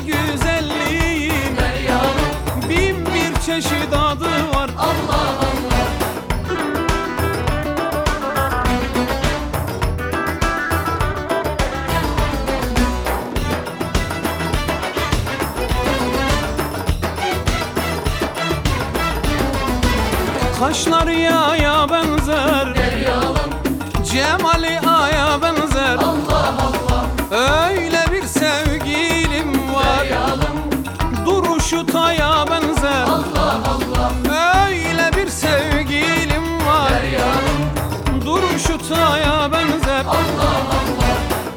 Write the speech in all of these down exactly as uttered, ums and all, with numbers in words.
güzelliğin bin bir çeşit adı var. Allah Allah. Kaşları yaya benzer, Deryalım. cemali aya benzer. Allah Allah. Öyle bir sevgilim var, Deryalım. duruşu taya benzer. Allah Allah. Öyle bir sevgilim var, Deryalım. duruşu taya benzer. Allah Allah.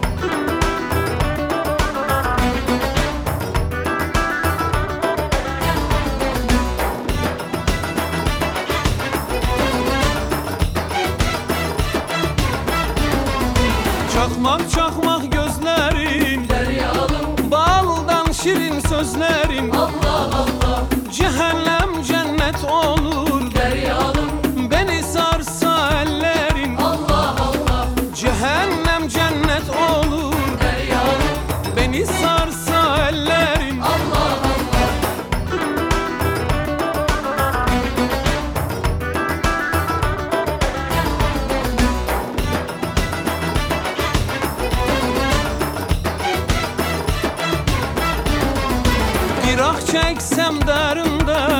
Çakmak çakmak gözlerin, Deryalım. baldan şirin sözlerin. Allah Allah. Cehennem cennet olur, Deryalım. beni sarsa ellerin. Allah Allah. Cehennem cennet olur, Deryalım. beni sarsa ellerin. Allah Allah. Bir ah çeksem derinden,